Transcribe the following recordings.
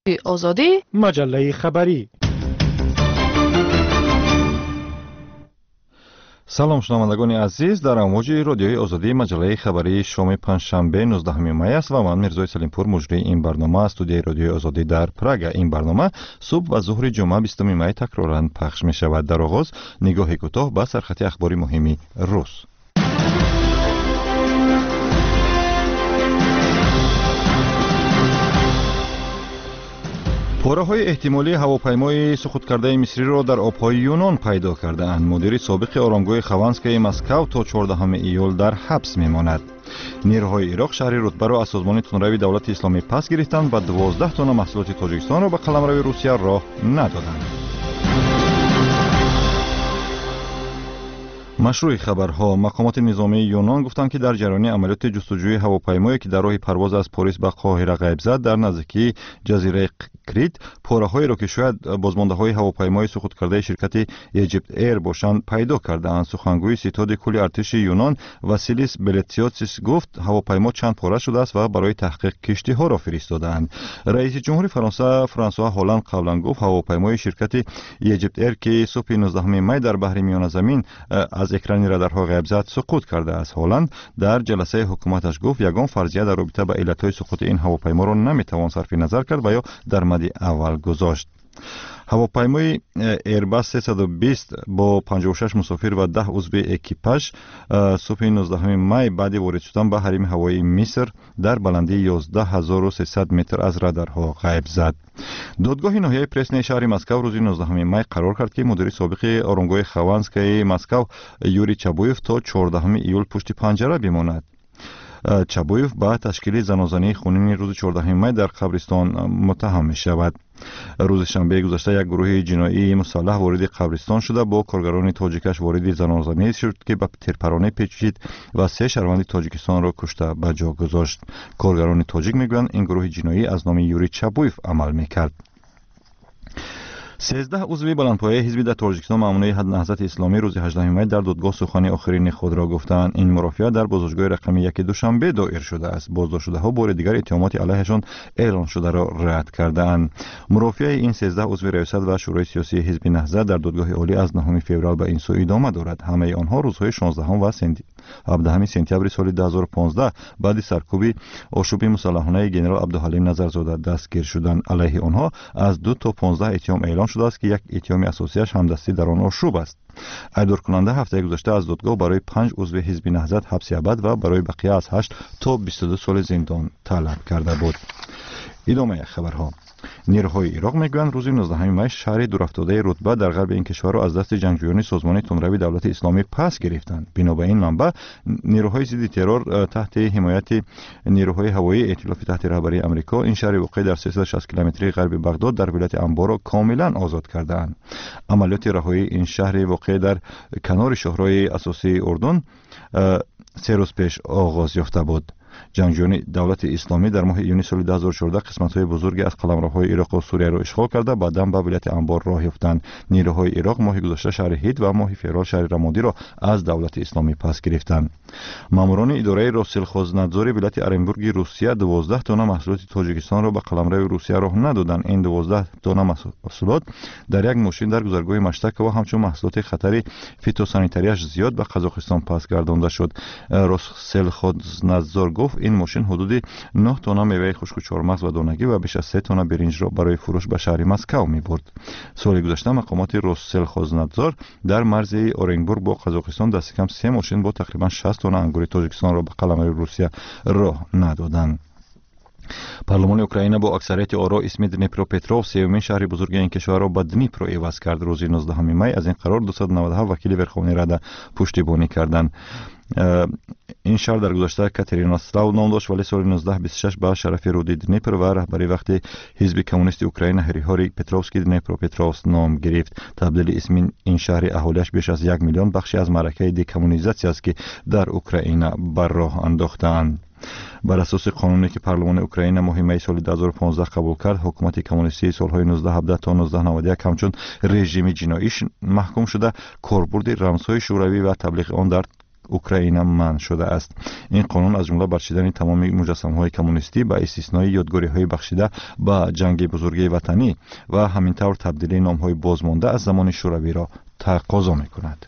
آزادی مجله خبری. سلام شنوندگان عزیز، در امواج رادیوی آزادی مجله خبری شام پنجشنبه 19 می است و من میرزای سلیمپور مجری این برنامه از استودیوی رادیوی آزادی در پراگ. این برنامه صبح و ظهر جمعه 20 می تکرارا پخش می شود. در آغاز نگاه کوتاه به سرخط اخباری مهمی روز. پاره‌های احتمالی هواپیمای سقوط کرده مصری را در آب‌های یونان پیدا کرده‌اند. مدیر سابق آرامگاه خوانسکای مسکو تا 14 ایول در حبس می‌ماند. نیروهای عراق شهر رتبه را از سازمان تندروی دولت اسلامی پس گرفتند و 12 تن محصولات تاجیکستان را به قلمرو روسیه راه ندادند. مشروع خبرها: مقامات نظامی یونان گفتند که در جریان عملیات جستجوی هواپیمایی که در راه پرواز از پاریس به قاهره غیب زد در نزدیکی جزیره کریت، پاره‌هایی را که شاید بازمانده‌های هواپیمای سقوط کرده شرکت ایجیپت ایر باشند پیدا کردند. سخنگوی ستاد کل ارتش یونان واسیلیس بلتسیاتس گفت هواپیما چند پاره شده است و برای تحقیق کشتی‌ها را فرستادند. رئیس جمهور فرانسه فرانسوا هولند قبلا گفت هواپیمای شرکت ایجیپت ایر که صبح 19 می در بحر میانه زمین از اکران رادارها غیب زد سقوط کرده است. هولند در جلسه حکومتش گفت یگان فرضیه در رابطه با علتهای سقوط این هواپیما را نمیتوان صرف نظر کرد و یا در مد اول گذاشت. هواپیمای ایرباس 320 با 56 مسافر و 10 عضو اکیپاژ صبح 19 می بعد وارد شدن به حریم هوایی مصر در بلندی 11300 متر از رادارها غیب زد. دادگاه ناحیه پرسنی شهر مسکو روز 19 می قرار کرد که مدیر سابق آرامگاه خوانسکای مسکو یوری چابویف تا 14 ایول پشت پنجره بماند. چابویف با تشکیل زنازانی خونین روز 14 می در قبرستان متهم می شود. روز شنبه گذشته یک گروه جنایی مسلح وارد قبرستان شده با کارگران تاجیکش وارد زنازانی شد که به تیرپرانه پیچید و 3 شهروند تاجیکستان را کشته به جا گذاشت. کارگران تاجیک میگویند این گروه جنایی از نام یوری چابویف عمل میکرد. 13 عضو بلندپایه حزب در تاجیکستان مامورای نهضت اسلامی روز 18 می در دادگاه سخن آخرین خود را گفتند. این مرافعه در بازداشتگاه رقم 1 دوشنبه دایر شده است. بازداشت شده ها بار دیگر اتهامات علیهشان اعلان شده را رد کردند. مرافعه این 13 عضو ریاست و شورای سیاسی حزب نهضت در دادگاه عالی از 9 فوریه به این سو ادامه دارد. همه آنها روزهای 16 و 17 سپتامبر سال 2015 بعد سرکوب آشوب مسلحانه ژنرال عبدالحلیم نظرزاده دستگیر شدند. علیه آنها از 2 تا 15 اتهام اعلان شده است که یک اتهام اساسیش همدستی در آن آشوب است. ایدار کننده هفته گذشته از دادگاه برای 5 عضو حزب نهضت حبس ابد و برای بقیه از 8 تا 22 سال زندان طلب کرده بود. ادامه خبرها: نیروهای عراق میگویند روز 19 می شهر دورافتاده رتبه در غرب این کشور را از دست جنگجویان سازمان تندروی دولت اسلامی پس گرفتند. بنابراین منبع نیروهای ضد ترور تحت حمایت نیروهای هوایی ائتلاف تحت رهبری آمریکا این شهر واقع در 360 کیلومتری غرب بغداد در ولایت انبار را کاملا آزاد کردند. عملیات رهایی این شهر واقع در کنار شاهراه اساسی اردن 3 روز پیش آغاز یافته بود. جنگجویان دولت اسلامی در ماه یونیو سال 2014 قسمت‌های بزرگی از قلمروهای عراق و سوریه را اشغال کرده بعداً به ولایت انبار راه یافتند. نیروهای عراق ماه گذشته شهر هید و ماه فوریه شهر رمادی را از دولت اسلامی پس گرفتند. ماموران اداره روسلخوزنادزور ولایت ارنبورگ روسیه 12 تن محصولات تاجیکستان را به قلمرو روسیه راه ندادند. این 12 تن محصولات در یک ماشین در گذرگاه مشتک و همچون محصولات خطر فیتوسانیتاریش زیاد به قزاقستان پس گردانده شد. روسلخوزنادزور گفت این ماشین حدود 9 تن میوه خشک و چهارمغز و دانگی و بیش از 3 تن برنج را برای فروش به شهر مسکو می‌برد. سال گذشته مقامات روسلخوزنادزور در مرز اورنبورگ با قزاقستان دست کم 3 ماشین با تقریبا 60 تن انگور تاجیکستان را به قلمرو روسیه راه ندادند. پارلمان اوکراین با اکثریت آرا اسم دنیپروپتروف سومین شهر بزرگ این کشور را به دنیپرو عوض کرد. روز 19 می از این قرار 297 وکیل ورخوانی رده پشتیبانی کردند. این شهر در گذشته کاتریناسلاو نام داشت ولی سال 1926 به شرف رود دنیپر و رهبری وقت حزب کمونیست اوکراین هریهاری پتروفسکی دنیپروپتروفسک نام گرفت. تبدیل اسم این شهر اهالیش بیش از 1 میلیون بخشی از معرکه دکمونیزاسی است که در اوکراین بر راه انداختند. بر اساس قانونی که پارلمان اوکراین ماه می سال 2015 قبول کرد، حکومت کمونیستی سالهای 1917 تا 1991 همچون رژیم جناییش محکوم شده کاربرد رمزهای شوروی و تبلیغ آن در اوکراین منع شده است. این قانون از جمله برچیدن تمام مجسمه‌های کمونیستی با استثنای یادگاری‌های بخشیده به جنگ بزرگی وطنی و همینطور تبدیل نام‌های بازمانده از زمان شوروی را تقاضا می‌کند.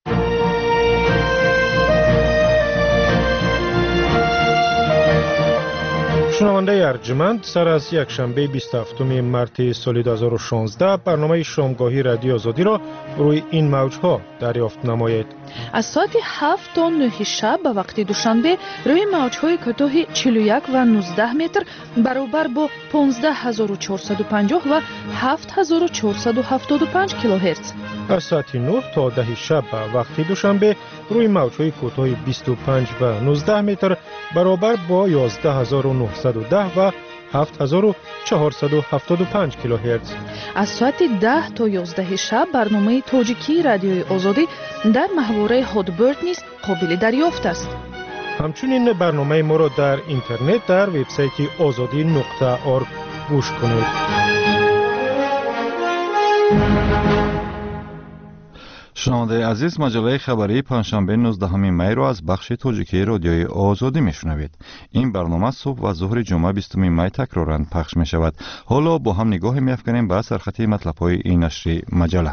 شنونده ارجمند، سر از یک شنبه 27 مارس سال 2016 برنامه شامگاهی رادیو آزادی را روی این موج‌ها دریافت نمایید. از ساعت 7 تا 9 شب به وقت دوشنبه روی موج‌های کوتاه 41 و 19 متر برابر با 15450 و 7475 کیلوهرتز. از ساعت 9 تا 10 شب به وقت دوشنبه روی موج‌های کوتاه 25 و 19 متر برابر با 11910 و 7475 کیلوهرتز. از ساعت 10 تا 11 شب برنامه تاجیکی رادیوی آزادی در محوره هادبرد نیز قابل دریافت است. همچنین برنامه ما را در اینترنت در وبسایت azadi.org گوش کنید. شنونده عزیز، مجله خبری پنجشنبه 19 می را از بخش تاجیکی رادیوی آزادی میشنوید. این برنامه صبح و ظهر جمعه 20 می تکرارا پخش می شود. حالا با هم نگاه می‌افکنیم به سرخط مطلب‌های این نشر مجله.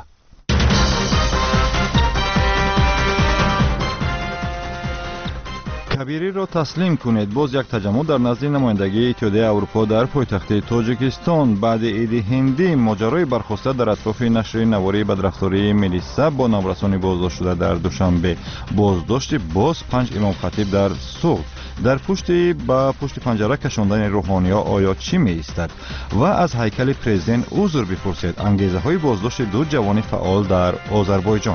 کبیری را تسلیم کنید. باز یک تجمع در نزد نمایندگی اتحادیه اروپا در پایتخت تاجیکستان. بعد عید هندی ماجرای برخاسته در اطراف نشر نواری بدرفتاری ملیسا با نامرسانی بازداشت شده در دوشنبه. بازداشت باز 5 امام خطیب در صلح. در پشت پنجره کشاندن روحانی‌ها آیا چی می ایستد؟ و از هیکل پرزیدنت عذر بپرسید. انگیزه های بازداشت دو جوان فعال در آذربایجان.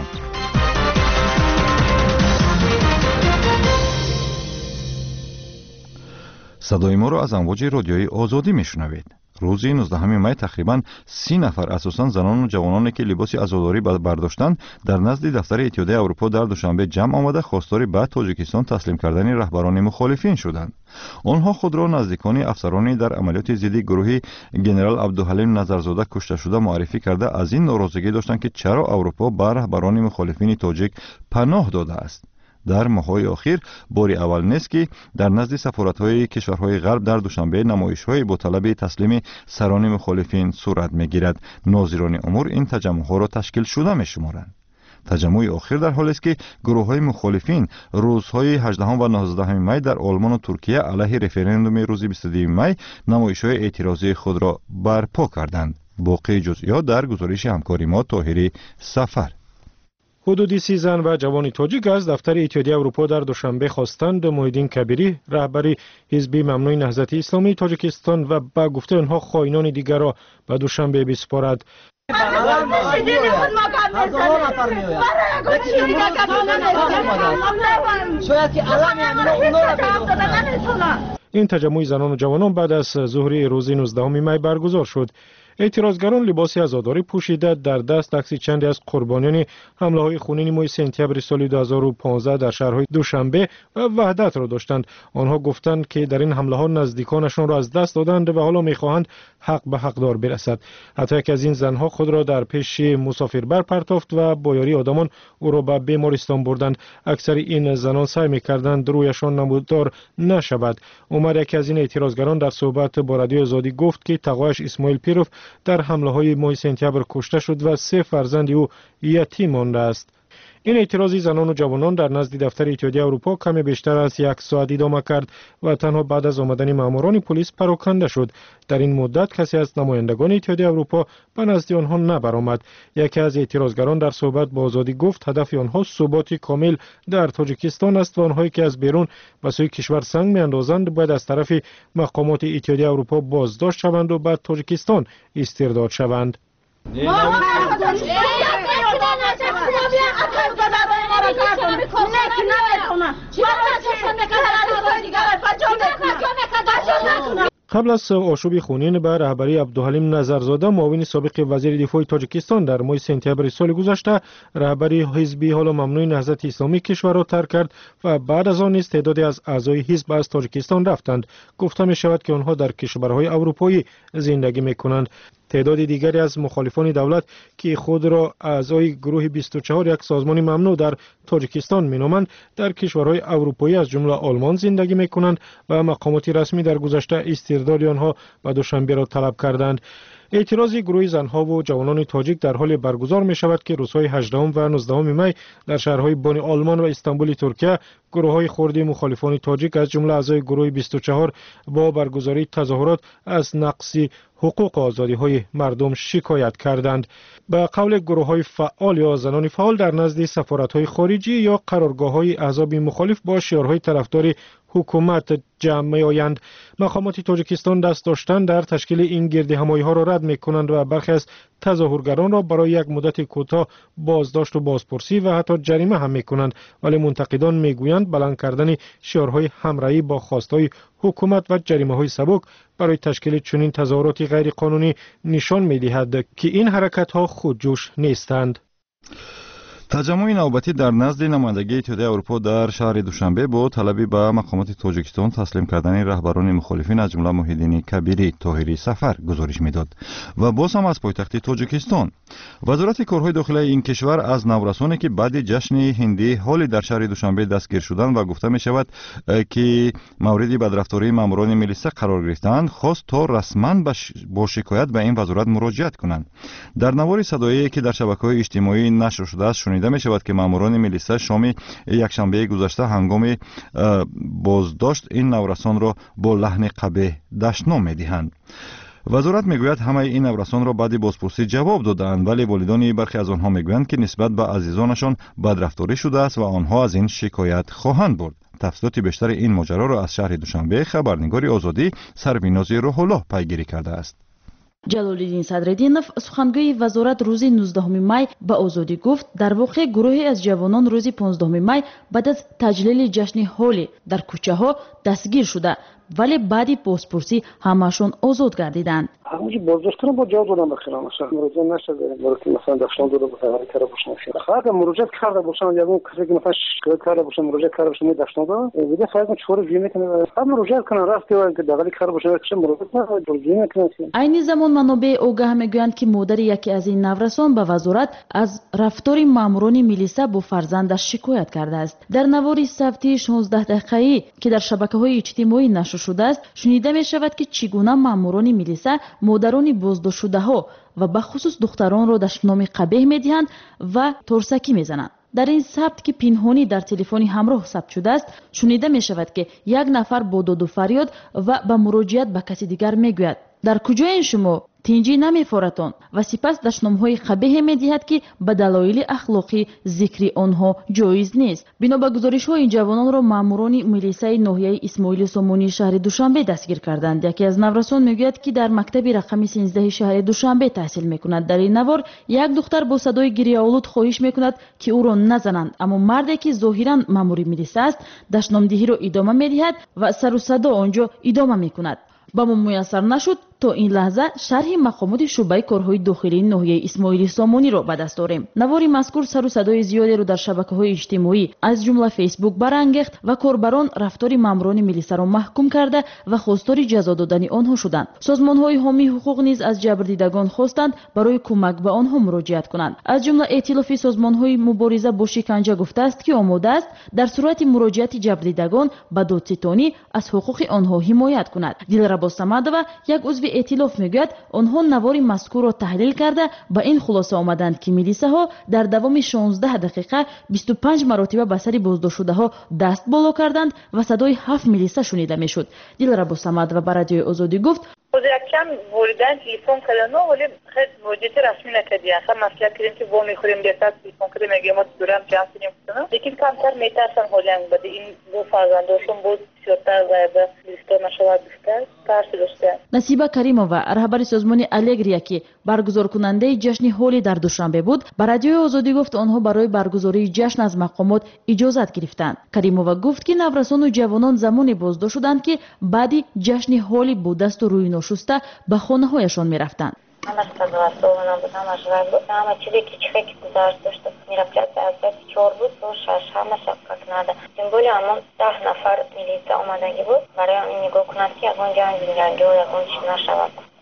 صدای ما را از امواج رادیوی آزادی میشنوید. روز 19 می تقریباً 30 نفر اساساً زنان و جوانانی که لباس عزاداری برداشتند در نزد دفتر اتحادیه اروپا در دوشنبه جمع آمده خواستار به تاجیکستان تسلیم کردن رهبران مخالفین شدند. آنها خود را نزدیکان افسرانی در عملیات ضد گروه ژنرال عبدالحلیم نظرزاده کشته شده معرفی کرده از این ناراضگی داشتند که چرا اروپا به رهبران مخالفین تاجیک پناه داده است. در ماه‌های اخیر باری اول نیست که در نزد سفارت‌های کشورهای غرب در دوشنبه نمایش‌های با طلب تسلیم سران مخالفین صورت می‌گیرد. ناظران امور این تجمع‌ها را تشکیل شده می‌شمارند. تجمع اخیر در حالی است که گروه‌های مخالفین روزهای 18 و 19 می در آلمان و ترکیه علیه رفراندوم روز 22 می نمایش‌های اعتراضی خود را برپا کردند. باقی جزئیات در گزارش همکاری ما طاهری سفر. حدود 30 زن و جوان تاجیک از دفتر اتحادیه اروپا در دوشنبه خواستند محیدین کبیری رهبر حزب ممنوع نهضت اسلامی تاجیکستان و با گفته آنها خائنان دیگر را به دوشنبه بسپارد. این تجمع زنان و جوانان بعد از ظهر روز 19 می برگزار شد. اعتراضگران لباس عزاداری پوشیده در دست عکس چندی از قربانیان حمله‌های خونین ماه سپتامبر سال 2015 در شهرهای دوشنبه و وحدت را داشتند. آنها گفتند که در این حمله‌ها نزدیکانشان را از دست دادند و حالا می‌خواهند حق به حقدار برسد. حتی یک از این زنها خود را در پیش مسافربر پرتافت و با یاری آدمان او را به بیمارستان بردند. اکثر این زنان سعی می‌کردند رویشان نمودار نشود. عمر یکی از این اعتراضگران در صحبت با رادیو آزادی گفت که تقوایش اسماعیل پیروف در حمله‌های ماه سپتامبر کشته شد و 3 فرزند او یتیم مانده است. این اعتراضی زنان و جوانان در نزد دفتر اتحادیه اروپا کمی بیشتر از 1 ساعت ادامه کرد و تنها بعد از آمدن ماموران پلیس پراکنده شد. در این مدت کسی از نمایندگان اتحادیه اروپا به نزد آنها نبرآمد. یکی از اعتراضگران در صحبت با آزادی گفت هدف آنها ثبات کامل در تاجیکستان است و آنهایی که از بیرون به سوی کشور سنگ میاندازند باید از طرف مقامات اتحادیه اروپا بازداشت شوند و بعد تاجیکستان استرداد شوند. قبل از آشوب خونین به رهبری عبدالحلیم نظرزاده معاون سابق وزیر دفاع تاجیکستان در ماه سپتامبر سال گذشته رهبری حزب حالا ممنوع نهضت اسلامی کشور را ترک کرد و بعد از آن نیز تعدادی از اعضای حزب از تاجیکستان رفتند. گفته می شود که آنها در کشورهای اروپایی زندگی می کنند. تعداد دیگری از مخالفان دولت که خود را اعضای گروه 24 یک سازمان ممنوع در تاجیکستان مینامند در کشورهای اروپایی از جمله آلمان زندگی میکنند و مقامات رسمی در گذشته استرداد آنها به دوشنبه را طلب کردند. اعتراض گروه زنها و جوانان تاجیک در حال برگزار می شود که روزهای 18 و 19 می در شهرهای بن آلمان و استانبول ترکیه گروه‌های خردی مخالفان تاجیک از جمله اعضای گروه 24 با برگزاری تظاهرات از نقض حقوق و آزادی‌های مردم شکایت کردند. به قول گروه‌های فعال یا زنان فعال در نزد سفارت‌های خارجی یا قرارگاه‌های احزاب مخالف با شعارهای طرفدار حکومت جمع می‌آیند. مقامات تاجیکستان دست داشتن در تشکیل این گردهمایی‌ها را رد می‌کنند و برخی از تظاهرگران را برای یک مدت کوتاه بازداشت و بازپرسی و حتی جریمه هم می‌کنند، ولی منتقدان می‌گویند بلند کردن شعارهای همراهی با خواست‌های حکومت و جریمه‌های سبک برای تشکیل چنین تظاهرات غیر قانونی نشان می‌دهد که این حرکت‌ها خودجوش نیستند. تجمع نوبتی در نزد نمایندگی اتحادیه اروپا در شهر دوشنبه با طلبی به مقامات تاجیکستان تسلیم کردن رهبران مخالفین از جمله محیدین کبیری طاهری سفر گزارش میداد و باز هم از پایتخت تاجیکستان. وزارت کارهای داخلی این کشور از نورسانی که بعد جشن هندی حالی در شهر دوشنبه دستگیر شدند و گفته می شود که مورد بدرفتاری ماموران میلیسا قرار گرفتند خواست تا رسما با شکایت به این وزارت مراجعت کنند. در نوار صدایی که در شبکه‌های اجتماعی نشر شده است شنیده می شود که ماموران میلیسا شام یکشنبه گذشته هنگام بازداشت این نورسان را با لحن قبیح دشنام می دهند. وزارت میگوید همه این نورسان را بعد بازپرسی جواب دادند، ولی والدان برخی از آنها میگویند که نسبت به عزیزانشان بدرفتاری شده است و آنها از این شکایت خواهند برد. تفصیلات بیشتر این ماجرا را از شهر دوشنبه خبرنگار آزادی سربیناز روح‌الله پیگیری کرده است. جلالالدین صدرالدینов سخنگوی وزارت روز 19 می به آزادی گفت در واقع گروهی از جوانان روز 15 می بعد از تجلیل جشن هولی در کوچه ها دستگیر شده ولی بعدی بازپرسی همشون آزاد گردیدند. همونجا بازداشت کردن با جواب دادن بخیران مثلا مراجعه نشده مورد مثلا داشتن داده بود هر کار باشن خاطر مراجعه کرده باشن یا اون کسی که مثلا شکایت کرده باشن مراجعه کرده باشن داشتن داده دیگه فایده چهار ویمه کنه هم مراجعه کنن راستی و که داخلی کار باشن چه مراجعه کنه ویمه کنه. این زمان منابع آگاه میگویند که مادر یکی از این نورسان به وزارت از رفتار ماموران میلیسا با فرزندش شکایت کرده است. در نواری صوتی 16 دقیقه‌ای که در شبکه‌های اجتماعی نشر شده است شنیده می شود که چگونه ماموران میلیسا مادران بازداشت شده ها و به خصوص دختران را دشنام قبیح میدهند و ترسکی میزنند. در این ثبت که پنهانی در تلفن همراه ثبت شده است شنیده می شود که یک نفر با داد و فریاد و به مراجعت به کسی دیگر میگوید در کجای شما تنجی نمی‌فورتان و سپس دشنام‌های قبیح می‌دهد که به دلایل اخلاقی ذکر آنها جایز نیست. بنا به گزارش‌ها این جوانان را ماموران میلیسای ناحیه اسماعیل سامانی شهر دوشنبه دستگیر کردند. یکی از نورسان میگوید که در مکتب رقم 13 شهر دوشنبه تحصیل می‌کند. در این نوار یک دختر با صدای گریه‌آلود خواهش می‌کند که او را نزنند، اما مردی که ظاهراً مامور میلیسا است دشنامدهی را ادامه می‌دهد و سر و صدا آنجا ادامه می‌کند. با ما میسر نشد تا این لحظه شرح مقامات شعبه کارهای داخلی ناحیه اسماعیل سامانی را به دست داریم. نوار مذکور سر و صدای زیادی را در شبکه‌های اجتماعی از جمله فیسبوک برانگیخت و کاربران رفتار ماموران میلیسا را محکوم کرده و خواستار جزا دادن آنها شدند. سازمان‌های حامی حقوق نیز از جبردیدگان خواستند برای کمک به آنها مراجعت کنند. از جمله ائتلاف سازمان‌های مبارزه با شکنجه گفته است که آماده است در صورت مراجعت جبردیدگان به دادستانی از حقوق آنها حمایت کند. دلربا صمدова یک عضو ائتلاف میگوید آنها نوار مذکور را تحلیل کرده به این خلاصه آمدند که میلیساها در دوام 16 دقیقه 25 مرتبه به سر بازداشت شده‌ها دست بالا کردند و صدای 7 میلیسا شنیده میشد. دلربا صمدова به رادیوی آزادی گفت کم بریدن تلفن کردن ولی خیلی وجودی رسمی نکردی اصلا مسئله کردیم که با میخوریم دیتا تلفن کردیم میگیم ما دورم جمع کنیم کنم لیکن کمتر میترسن حالیم بده این دو فرزنداشون بود بسیارتر زایده بیشتر نشود بیشتر ترسی داشته. نصیبه کریمова رهبر سازمان الگریا که برگزار کننده جشن هولی در دوشنبه بود به رادیوی آزادی گفت آنها برای برگزاری جشن از مقامات اجازت گرفتند. کریمova گفت که نورسان و جوانان زمانی بازداشت شدند که بعدی جشن هولی با دست و روی ناشسته به خانه‌هایشان می‌رفتند. همش تدوستوانم بود، همش رنگ بود، همه چیزی که چخکی گذاشت داشته. میرفت از دست چهار بود و شش همه شفقت نده. سمبولی همون 10 نفر میلیسا آمدگی بود برای این نگاه کنند که یکان جنگ و یکان چیز نشود. و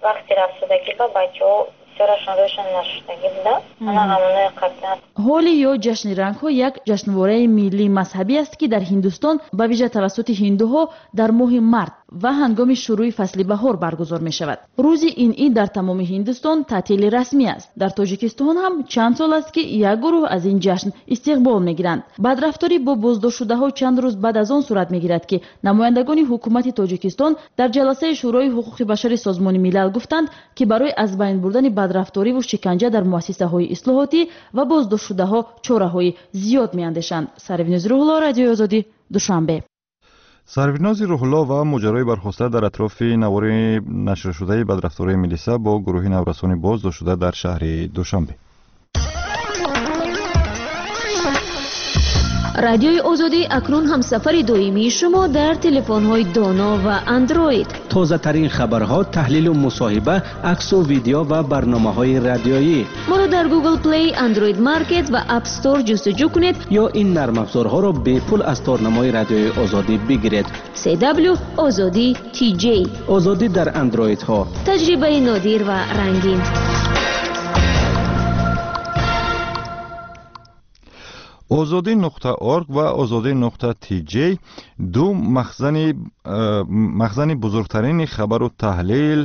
وقتی رفتگی با بچه‌ها سرشون روشن نشدگی بودن انا همونه قطعا ҳоли ё ҷашни рангҳо як ҷашнвораи миллии мазҳабӣ аст ки дар ҳиндустон ба виҷа тавассути ҳиндуҳо дар моҳи март ва ҳангоми шурӯи фасли баҳор баргузор мешавад. рӯзи ин ид дар тамоми ҳиндустон таътили расмӣ аст. дар тоҷикистон ҳам чанд сол аст ки як гурӯҳ аз ин ҷашн истиқбол мегиранд. бадрафторӣ бо боздоштшудаҳо чанд рӯз баъд аз он сурат мегирад ки намояндагони ҳукумати тоҷикистон дар ҷаласаи шӯрои ҳуқуқи башари созмони милал гуфтанд ки барои аз байн бурдани бадрафториву шиканҷа дар муассисаҳои ислоҳотӣ ва боздоштшудаҳо чораҳои зиёд меандешанд. Сарвинози Рӯҳулло, Радиои Озодӣ, Душанбе. сарвинози Рӯҳулло ва моҷарои бархоста дар атрофи навори нашршудаи бадрафтории милиса бо гурӯҳи наврасони боздоштшуда дар шаҳри Душанбе. радиои озодӣ акнун ҳамсафари доимии шумо дар телефонҳои доно ва андроид. тозатарин хабарҳо, таҳлилу мусоҳиба, аксу видео ва барномаҳои радиоӣ. моро дар Google Play, Android Market ва App Store ҷустуҷӯ кунед ё ин нармафзорҳоро бепул аз торнамои радиои озодӣ бигиред. CW Озодӣ TJ. озодӣ дар андроидҳо. таҷрибаи нодир ва рангин. озодӣ.org ва озодӣ.tj ду махзани бузургтарини хабару таҳлил,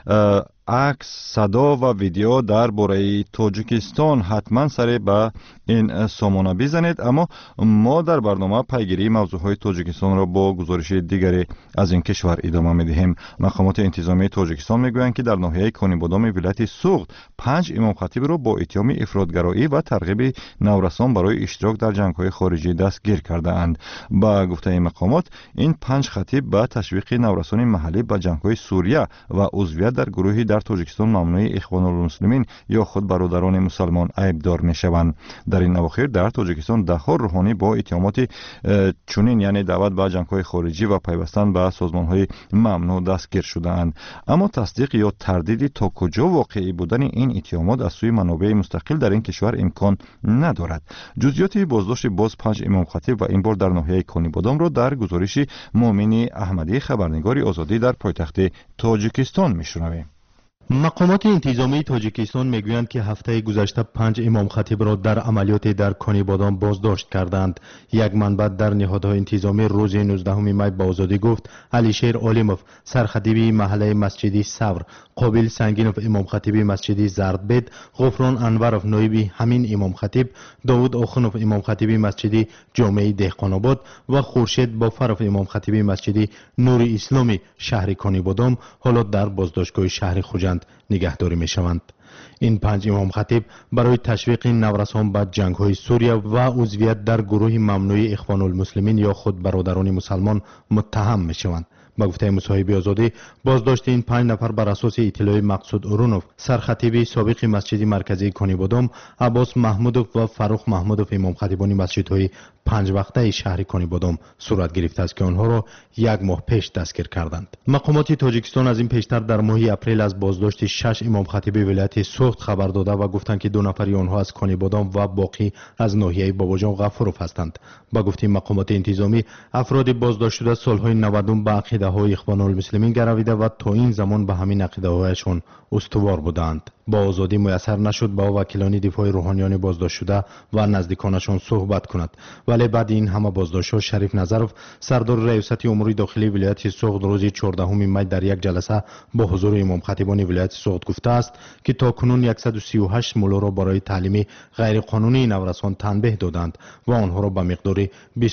акс, садо ва видео дар бораи Тоҷикистон. ҳатман саре ба ин сомона бизанед. аммо мо дар барнома пайгирии мавзӯъҳои Тоҷикистонро бо гузориши дигаре аз ин кишвар идома медиҳем. мақомоти интизомии Тоҷикистон мегӯянд ки дар ноҳияи Конибодоми вилояти Суғд 5 имомхатибро бо иттиҳоми ифротгароӣ ва тарғиби наврасон барои иштирок дар ҷангҳои хориҷӣ дастгир кардаанд. ба гуфтаи мақомот, ин 5 хатиб ба ташвиқи наврасони маҳаллӣ ба ҷангҳои Сурия ва узвият дар гурӯҳи дар Тоҷикистон мамнӯи Ихвонулмуслимин ё худ бародарони мусалмон айбдор мешаванд. дар ин авохир дар Тоҷикистон даҳҳо рӯҳонӣ бо иттиҳомоти чунин, яъне даъват ба ҷангҳои хориҷӣ ва пайвастан ба созмонҳои мамнӯъ дастгир шудаанд. аммо тасдиқ ё тардиди то куҷо воқеӣ будани ин иттиҳомот аз сӯи манобеи мустақил дар ин кишвар имкон надорад. ҷузъиёти боздошти боз 5 имомхатиб ва ин бор дар ноҳияи Конибодомро дар гузориши Муъмини Аҳмадӣ, хабарнигори Озодӣ дар пойтахти Тоҷикистон мешунавем. мақомоти интизомии тоҷикистон мегӯянд ки ҳафтаи гузашта 5 имомхатибро дар амалиёте дар Конибодом боздошт карданд. як манбаъ дар ниҳодҳои интизомӣ рӯзи 19 май ба Озодӣ гуфт Алишер Олимов, сархатиби маҳаллаи масҷиди Савр, Қобил Сангинов, имомхатиби масҷиди Зардбед, Ғуфрон Анваров, ноиби ҳамин имомхатиб, Довуд Охунов, имомхатиби масҷиди ҷомеи Деҳқонобод ва Хуршед Бофаров, имомхатиби масҷиди Нури Исломи шаҳри Конибодом ҳоло дар боздоштгоҳи шаҳри Хуҷанд нигоҳдорӣ мешаванд. ин 5 имомхатиб барои ташвиқи наврасон ба ҷангҳои Сурия ва узвият дар гурӯҳи мамнӯи Ихвонулмуслимин ё худ бародарони мусалмон муттаҳам мешаванд. ба гуфтаи мусоҳиби Озодӣ, боздошти ин 5 нафар бар асоси иттилои Мақсуд Урунов, сархатиби собиқи масҷиди марказии Конибодом, Аббос Маҳмудов ва Фаррух Маҳмудов, имомхатибони масҷидҳои 5 вақтаи шаҳри Конибодом сурат гирифтааст ки онҳоро як моҳ пеш дастгир карданд. мақомоти Тоҷикистон аз ин пештар дар моҳи апрел аз боздошти 6 имомхатиби вилояти Суғд хабар дода ва гуфтанд ки 2 нафари онҳо аз Конибодом ва боқӣ аз ноҳияи Бобоҷон Ғафуров ҳастанд. ба гуфтаи мақомоти интизомӣ, афроди боздоштшуда солҳои 90 ба ақидаҳои Ихвонулмуслимин гаравида ва то ин замон ба ҳамин ақидаҳояшон устувор буданд. با آزادی میسر نشد با وکیلان دفاع روحانیان بازداشت شده و نزدیکانشان صحبت کند. ولی بعد این همه بازداشت‌ها شریف نظرов سردار ریاست امور داخلی ولایت سوغد روز 14 می در یک جلسه با حضور امام خطیبان ولایت سوغد گفته است که تاکنون 138 مولو را برای تعلیم غیر قانونی نورسان تنبیه دادند و آنها را به مقدار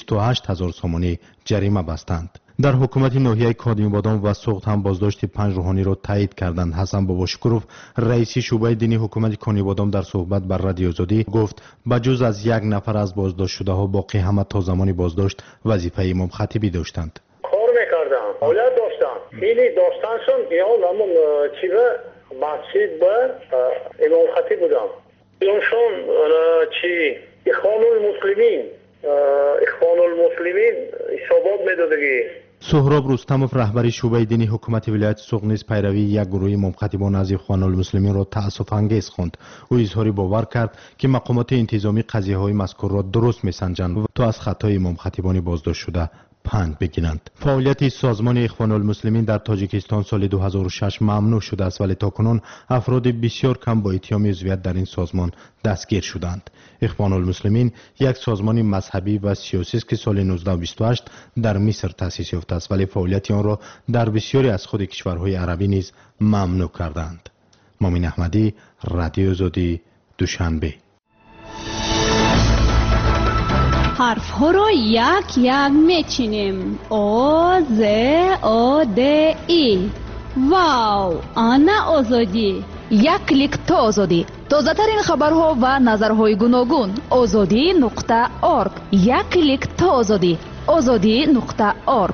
28000 سومانی جریمه بستند. در حکومت ناحیه کادیمبادان و سوغد هم بازداشت 5 روحانی را تایید کردند. حسن باباشکروف رئیس شعبه دینی حکومت کانیبادان در صحبت با رادیو آزادی گفت بجز از یک نفر از بازداشت شده ها باقی همه تا زمانی بازداشت وظیفه امام خطیبی داشتند. کار میکردن، اولاد داشتن. خیلی داشتنشون یا همون چیزا مسجد با امام خطیب بودن. اونشون چی اخوان المسلمین حسابات میدادگی. سهراب رستموف رهبر شعبه دینی حکومت ولایت سوغد نیز پیروی یک گروه امام خطیبان از اخوان المسلمین را تأسف انگیز خواند. او اظهار باور کرد که مقامات انتظامی قضیه های مذکور را درست میسنجند تا از خطای امام خطیبان بازداشت شده پند بگیرند. فعالیت سازمان اخوان المسلمین در تاجیکستان سال 2006 ممنوع شده است، ولی تاکنون افراد بسیار کم با اتهام عضویت در این سازمان دستگیر شدند. اخوان المسلمین یک سازمان مذهبی و سیاسی است که سال 1928 در مصر تأسیس یافته است، ولی فعالیت آن را در بسیاری از خود کشورهای عربی نیز ممنوع کردند. مامین احمدی، رادیو آزادی، دوشنبه. حرف ها را یک یک میچینیم. او ز او د ای. واو، آنا آزادی. یک کلیک تا آزادی. تازه ترین خبرها و نظرهای گوناگون. azadi.org. یک کلیک تا آزادی. azadi.org.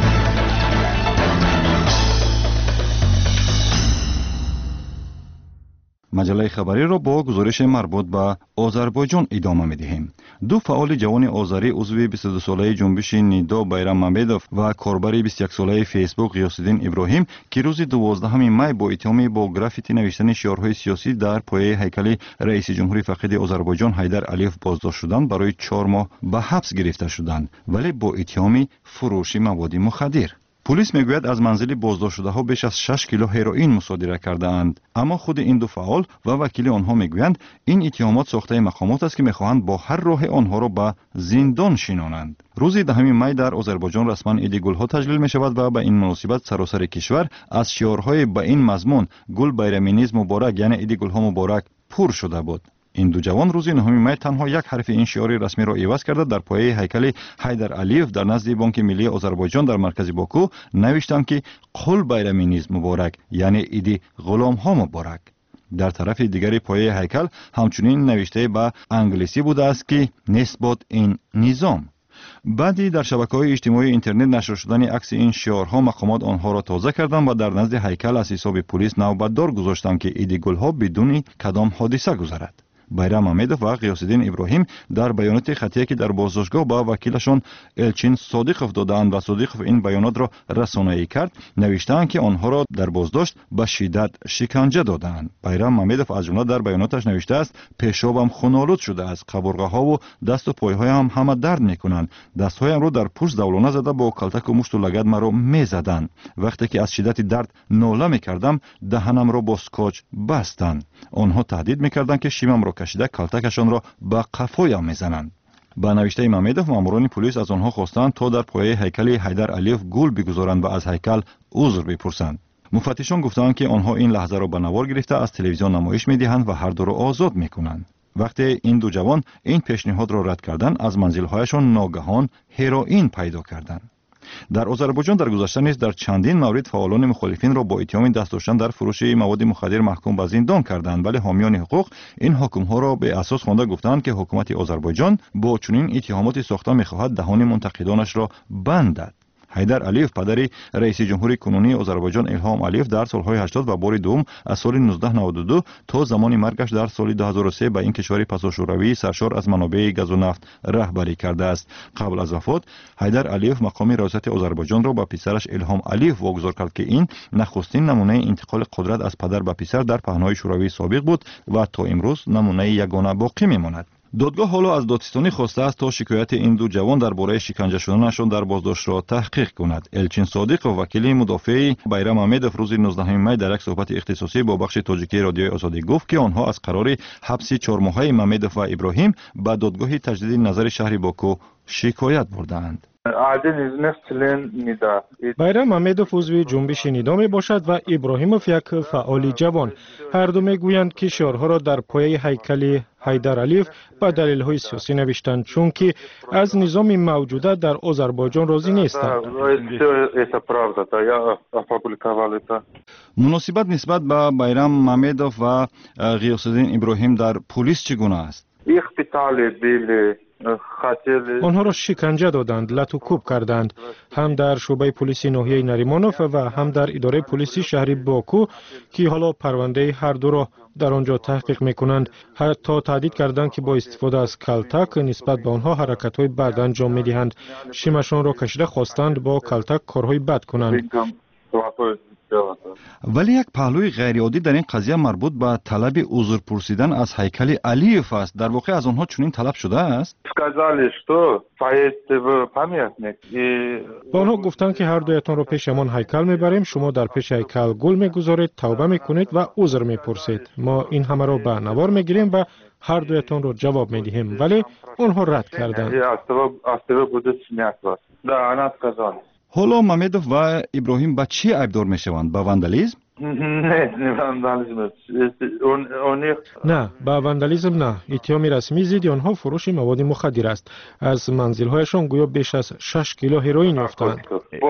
مجله خبری را با گزارش مربوط به آذربایجان ادامه می‌دهیم. دو فعال جوان آذری عضو 22 ساله جنبش نیدا بیرام مامدوف و کاربر 21 ساله فیسبوک غیاثالدین ابراهیم که روز 12 می با اتهام با گرافیتی نوشتن شعارهای سیاسی در پایه هیکل رئیس جمهوری فقید آذربایجان حیدر علیف بازداشت شدند، برای 4 ماه به حبس گرفته شدند، ولی با اتهام فروش مواد مخدر. پلیس میگوید از منزل بازداشت شده ها بیش از 6 کیلو هروئین مصادره کرده اند، اما خود این دو فعال و وکیل آنها میگویند این اتهامات ساخته مقامات است که میخواهند با هر راه آنها را به زندان شینانند. روز 10 می در آذربایجان رسما عید گلها تجلیل می شود و به این مناسبت سراسر کشور از شعارهای به این مضمون گل بیرمی نیز مبارک، یعنی عید گلها مبارک، پر شده بود. این دو جوان روز 9 می تنها یک حرف این شعار رسمی را عوض کرده در پایه هیکل حیدر علیف در نزد بانک ملی آذربایجان در مرکز باکو نوشتند که قل بیرمی نیز مبارک، یعنی عید غلام ها مبارک. در طرف دیگر پایه هیکل همچنین نوشته به انگلیسی بوده است که نسبت این نظام. بعدی در شبکه‌های اجتماعی اینترنت نشر شدن عکس این شعارها مقامات آنها را تازه کردند و در نزد هیکل از حساب پلیس نوبتدار گذاشتند که عید گلها بدون کدام حادثه گذرد. بیرام مامدوف و غیاثالدین ابراهیم در بیانات خطی که در بازداشتگاه با وکیلشان الچین صادقوف دادند و صادقوف این بیانات را رسانه‌ای کرد، نوشتند که آنها را در بازداشت به شدت شکنجه دادند. بیرام مامدوف از جمله در بیاناتش نوشته است پیشابم خونالود شده است، قبرغه‌ها و دست و پای‌هایم همه درد می‌کنند، دست‌هایم را در پوست زولانه زده با کلتک و مشت و لگد مرا می‌زدند. وقتی که از شدت درد ناله می‌کردم دهنم را با اسکاچ بستند. آنها تهدید می‌کردند که شیمم را کشیده کلتکشان را به قفایم میزنند. با نوشته مامدوف ماموران پلیس از آنها خواستند تا در پایه هیکل حیدر علیف گل بگذارند و از هیکل عذر بپرسند. مفتشان گفتند که آنها این لحظه را به نوار گرفته از تلویزیون نمایش میدهند و هر دو را آزاد میکنند. وقتی این دو جوان این پیشنهاد را رد کردند، از منزل‌هایشان ناگهان هروئین پیدا کردند. در آذربایجان در گذشته نیز در چندین مورد فعالان مخالفین را با اتهام دست داشتن در فروش مواد مخدر محکوم به زندان کردند، ولی حامیان حقوق این حکم‌ها را به اساس خوانده گفتند که حکومت آذربایجان با چنین اتهاماتی ساخته می‌خواهد دهان منتقدانش را بندد. حیدر علیف پدر رئیس جمهوری کنونی آذربایجان الهام علیف در سالهای 80 و بار دوم از سال 1992 تا زمان مرگش در سال 2003 به این کشور پساشوروی سرشار از منابع گاز و نفت رهبری کرده است. قبل از وفات حیدر علیف مقام ریاست آذربایجان را به پسرش الهام علیف واگذار کرد که این نخستین نمونه انتقال قدرت از پدر به پسر در پهنای شوروی سابق بود و تا امروز نمونه یگانه باقی میماند. دادگاه حالا از دادستانی خواسته است تا شکایت این دو جوان درباره شکنجه شدنشان در بازداشت را تحقیق کند. الچین صادق و وکیل مدافع بیرام مامدوف روز 19 می در یک صحبت اختصاصی با بخش تاجیکی رادیوی آزادی گفت که آنها از قرار حبس 4 ماهه مامدوف و ابراهیم به دادگاه تجدید نظر شهر باکو شکایت بردند. بیرام مامدوف عضو جنبش نیدا می باشد و ابراهیموف یک فعال جوان. هر دو میگویند که شعارها را در پایه هیکل حیدر علیف به دلایل سیاسی نوشتند چون که از نظام موجوده در آذربایجان راضی نیستند. مناسبت نسبت به بیرام مامدوف و غیاثالدین ابراهیم در پلیس چگونه است؟ آنها را شکنجه دادند، لط و کوب کردند، هم در شعبه پلیس ناحیه نریمانوف و هم در اداره پلیس شهر باکو که حالا پرونده هر دو را در آنجا تحقیق میکنند. حتی تهدید کردند که با استفاده از کلتک نسبت به آنها حرکت‌های بد انجام میدهند. شیمشان را کشیده خواستند با کلتک کارهای بد کنند. ولی یک پهلوی غیر عادی در این قضیه مربوط به طلب عذر پرسیدن از هیکل علیف است. در واقع از آنها چنین طلب شده است. با آنها گفتند که هر دویتان را پیش همان هیکل میبریم، شما در پیش هیکل گل میگذارید، توبه میکنید و عذر میپرسید. ما این همه را به نوار میگیریم و هر دویتان را جواب میدهیم، ولی آنها رد کردند. حالا مامدوف و ابراهیم به چی عیبدار میشوند؟ به واندالیسم؟ نه، به واندالیسم نه. اتهام رسمی ضد آنها فروش مواد مخدر است. از منزل‌هایشان گویا بیش از 6 کیلو هروئین یافتند.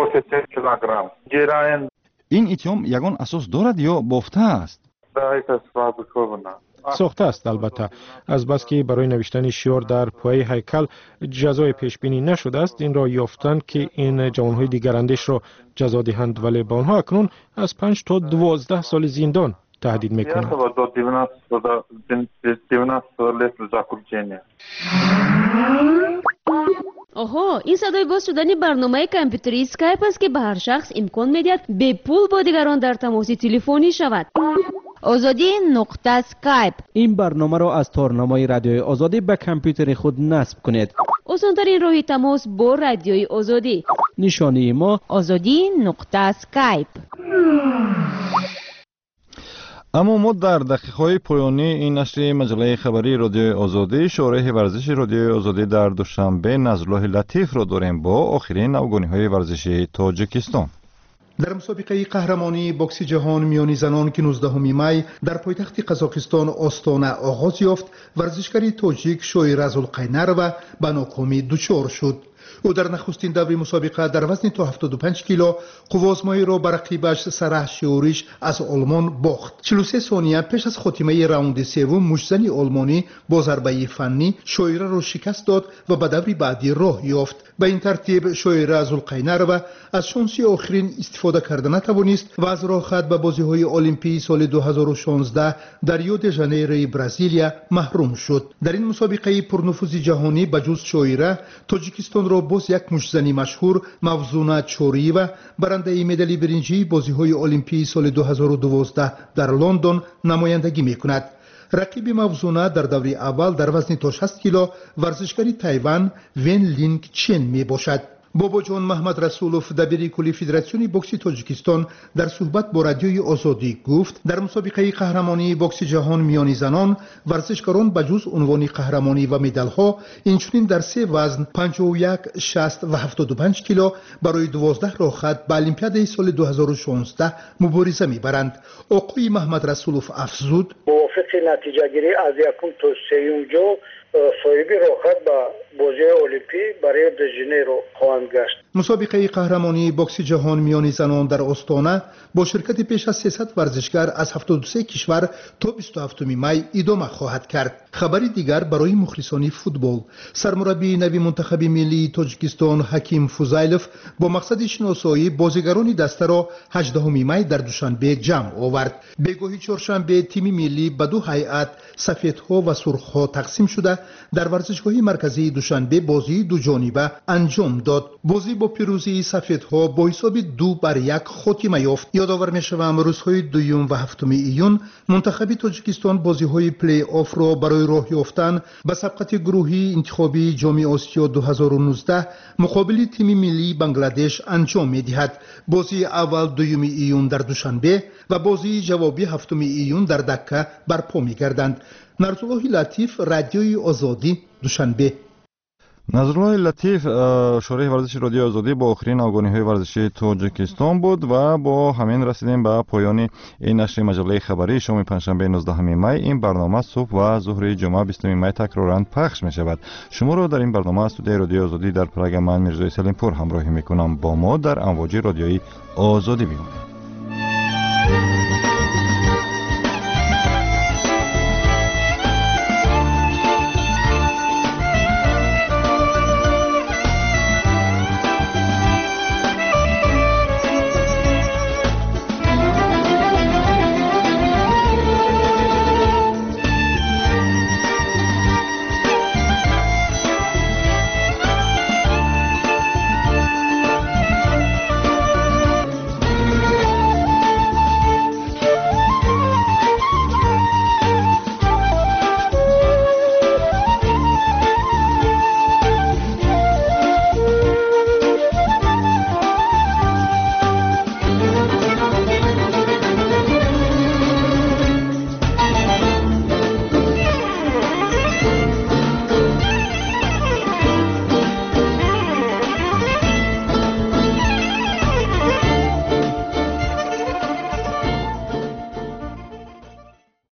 این اتهام یگان اساس دارد یا بافته است؟ ساخته است البته. از بس که برای نوشتن شعار در پایه هیکل جزای پیش بینی نشده است، این را یافتند که این جوانهای دیگراندیش را جزا دهند، ولی با آنها اکنون از 5 تا 12 سال زندان تهدید میکنند. آها، این صدای باز شدن برنامه کامپیوتری اسکایپ است که به هر شخص امکان میدهد به پول با دیگران در تماس تلفنی شود. آزادی نقطه اسکایپ. این برنامه را از تارنمای رادیوی آزادی به کامپیوتر خود نصب کنید. آسان‌ترین راه تماس با رادیوی آزادی. نشانی ما آزادی نقطه اسکایپ. اما ما در دقیقه‌های پایانی این نشر مجله خبری رادیوی آزادی شورای ورزش رادیوی آزادی در دوشنبه نظرالله لطیف را داریم با آخرین نوگانی‌های ورزشی تاجیکستان. در مسابقه قهرمانی بوکس جهان میانی زنان که 19 می در پایتخت قزاقستان آستانه آغاز یافت، ورزشکار تاجیک شویره زولقینر و به ناکامی دچار شد. او در نخستین دور مسابقه در وزن تا 75 کیلو قوازمایی را بر رقیبش سرح شیوریش از آلمان باخت. 43 ثانیه پیش از خاتمه راوند سوم مشزن آلمانی با ضربه فنی شویره را شکست داد و به دور بعدی راه یافت. به این ترتیب شویره زولقینر و از شانسی آخرین استفاده کرده نتوانست و از راه خط به بازی‌های المپیک سال 2016 در ریو د ژانیروی برزیلیا محروم شد. در این مسابقه پرنفوذ جهانی بجز شویره، تاجیکستان را باز یک مشزنی مشهور موزونا چوری و برنده مدال برنجی بازی‌های المپیک سال 2012 در لندن نمایندگی می‌کند. رقیب موزونا در دوره اول در وزن تا 60 کیلو ورزشکار تایوان وین لینگ چین می باشد. بابا جان محمد رسولوف دبیر کلی فدراسیون بوکس تاجیکستان در صحبت با رادیوی آزادی گفت در مسابقه قهرمانی بوکس جهان میانی زنان ورزشکاران بجز عنوان قهرمانی و مدال ها اینچنین در 3 وزن 51 60 و 75 کیلو برای 12 راه خط به المپیاد سال 2016 مبارزه میبرند. آقای محمد رسولوف افزود موافق نتیجه گیری از یکم تا سیوم جو صاحب راحت با بازی المپیک برای د ژانیرو خواهند گشت. مسابقه قهرمانی بوکس جهان میانی زنان در آستانه با شرکت پیش از 300 ورزشکار از 73 کشور تا 27 می ادامه خواهد کرد. خبری دیگر برای مخلصان فوتبال، سرمربی نوی منتخب ملی تاجیکستان حکیم فوزایلوف با مقصد شناسایی بازیگران دسته را 18 می در دوشنبه جمع آورد. بگاهی چهارشنبه تیم ملی به 2 هیئت سفیدها و سرخها تقسیم شده در ورزشگاه مرکزی دوشنبه بازی دو جانبه انجام داد. بازی با پیروزی سفیدها با حساب 2-1 خاتمه یافت. یادآور می‌شوم روزهای 2 و 7 ایون منتخب تاجیکستان بازی‌های پلی آف را برای راه یافتن به سبقت گروهی انتخابی جام آسیا 2019 مقابل تیم ملی بنگلادش انجام می‌دهد. بازی اول 2 ایون در دوشنبه و بازی جوابی 7 ایون در دکه برپا می‌گردند. نظرالله لطیف رادیوی آزادی دوشنبه. نظرالله لطیف شورای ورزش رادیوی آزادی با آخرین نوگانی‌های ورزشی تاجیکستان بود و با همین رسیدیم به پایان این نشر مجله خبری شام پنجشنبه 19 می. این برنامه صبح و ظهر جمعه 20 می تکرارا پخش می شود. شما را در این برنامه استودیوی رادیوی آزادی در پراگ من میرزای سلیمپور همراهی می کنم. با ما در امواج رادیویی آزادی بمانید.